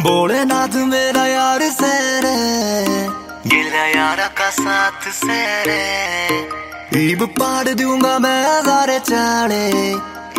भोलेनाथ मेरा यार से रे, गिला यारा का साथ से रे, ईब पाड़ दूंगा मैं सारे चाले।